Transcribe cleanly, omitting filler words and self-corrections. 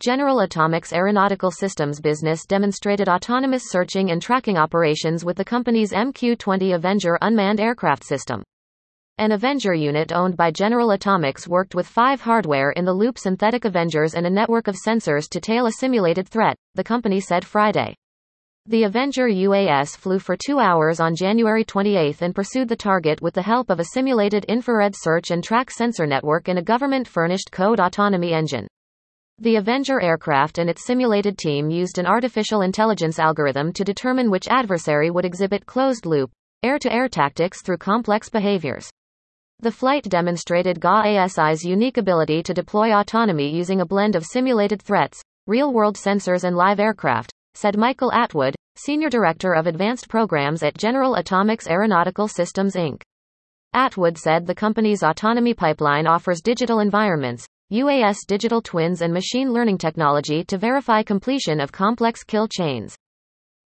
General Atomics Aeronautical Systems business demonstrated autonomous searching and tracking operations with the company's MQ-20 Avenger unmanned aircraft system. An Avenger unit owned by General Atomics worked with 5 hardware-in-the-loop synthetic Avengers and a network of sensors to tail a simulated threat, the company said Friday. The Avenger UAS flew for 2 hours on January 28 and pursued the target with the help of a simulated infrared search and track sensor network and a government-furnished code autonomy engine. The Avenger aircraft and its simulated team used an artificial intelligence algorithm to determine which adversary would exhibit closed-loop, air-to-air tactics through complex behaviors. The flight demonstrated GA-ASI's unique ability to deploy autonomy using a blend of simulated threats, real-world sensors and live aircraft, said Michael Atwood, Senior Director of Advanced Programs at General Atomics Aeronautical Systems Inc. Atwood said the company's autonomy pipeline offers digital environments, UAS digital twins and machine learning technology to verify completion of complex kill chains.